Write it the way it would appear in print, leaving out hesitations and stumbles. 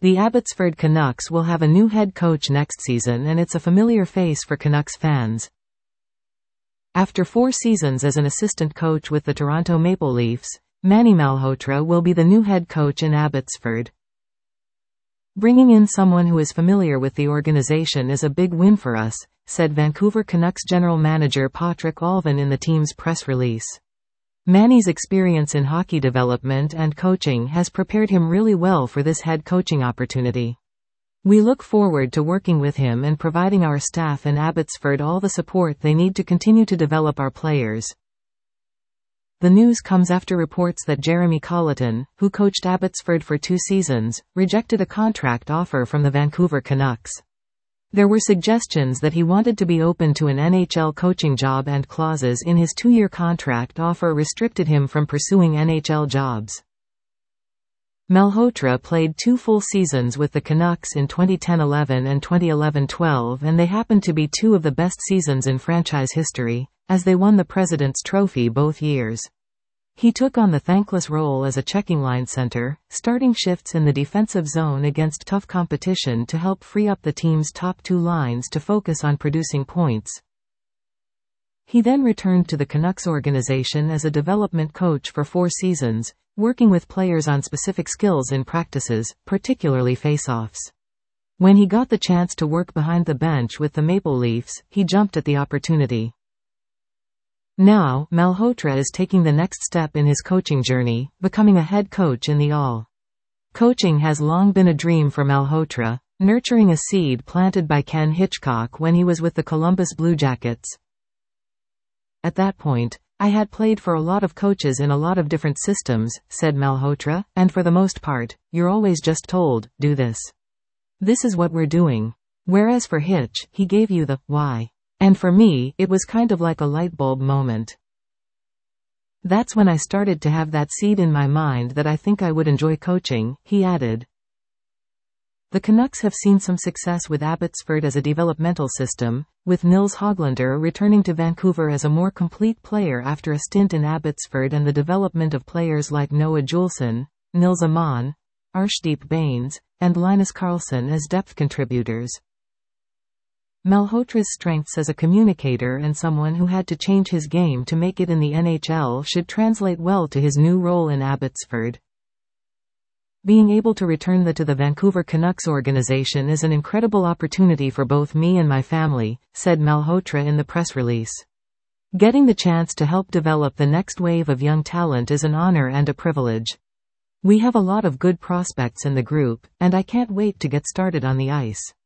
The Abbotsford Canucks will have a new head coach next season, and it's a familiar face for Canucks fans. After 4 seasons as an assistant coach with the Toronto Maple Leafs, Manny Malhotra will be the new head coach in Abbotsford. "Bringing in someone who is familiar with the organization is a big win for us," said Vancouver Canucks general manager Patrick Allvin in the team's press release. "Manny's experience in hockey development and coaching has prepared him really well for this head coaching opportunity. We look forward to working with him and providing our staff in Abbotsford all the support they need to continue to develop our players." The news comes after reports that Jeremy Colleton, who coached Abbotsford for 2 seasons, rejected a contract offer from the Vancouver Canucks. There were suggestions that he wanted to be open to an NHL coaching job, and clauses in his 2-year contract offer restricted him from pursuing NHL jobs. Malhotra played 2 full seasons with the Canucks in 2010-11 and 2011-12, and they happened to be 2 of the best seasons in franchise history, as they won the President's Trophy both years. He took on the thankless role as a checking line center, starting shifts in the defensive zone against tough competition to help free up the team's top 2 lines to focus on producing points. He then returned to the Canucks organization as a development coach for 4 seasons, working with players on specific skills in practices, particularly face-offs. When he got the chance to work behind the bench with the Maple Leafs, he jumped at the opportunity. Now, Malhotra is taking the next step in his coaching journey, becoming a head coach in the AHL. Coaching has long been a dream for Malhotra, nurturing a seed planted by Ken Hitchcock when he was with the Columbus Blue Jackets. "At that point, I had played for a lot of coaches in a lot of different systems," said Malhotra, "and for the most part, you're always just told, do this. This is what we're doing. Whereas for Hitch, he gave you the why. And for me, it was kind of like a light bulb moment. That's when I started to have that seed in my mind that I think I would enjoy coaching," he added. The Canucks have seen some success with Abbotsford as a developmental system, with Nils Hoglander returning to Vancouver as a more complete player after a stint in Abbotsford, and the development of players like Noah Juulsen, Nils Aman, Arshdeep Bains, and Linus Karlsson as depth contributors. Malhotra's strengths as a communicator and someone who had to change his game to make it in the NHL should translate well to his new role in Abbotsford. "Being able to return to the Vancouver Canucks organization is an incredible opportunity for both me and my family," said Malhotra in the press release. "Getting the chance to help develop the next wave of young talent is an honor and a privilege. We have a lot of good prospects in the group, and I can't wait to get started on the ice."